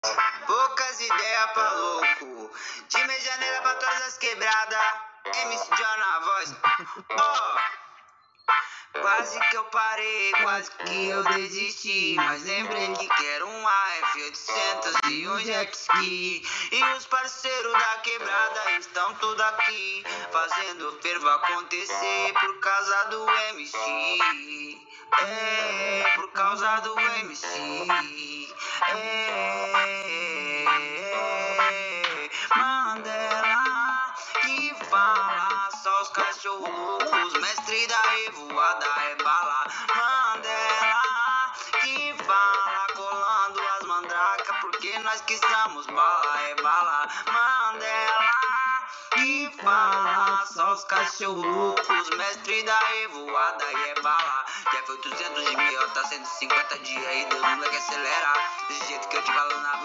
Poucas ideias pra louco, de Medianeira pra todas as quebradas, MC John na voz. Quase que eu parei, quase que eu desisti, mas lembrei que quero um F800 e um jet ski. E os parceiros da quebrada estão tudo aqui, fazendo o fervo acontecer por causa do MC. Por causa do MC. Mandela que fala, só os cachorros loucos, mestre da revoada é bala. Mandela que fala, colando as mandracas, porque nós que estamos bala é bala. Mandela que fala, só os cachorros loucos, mestre da revoada e é bala. Já foi 800 de mil, tá 150 dias e Deus não vai que acelerar, desse jeito que eu te falo na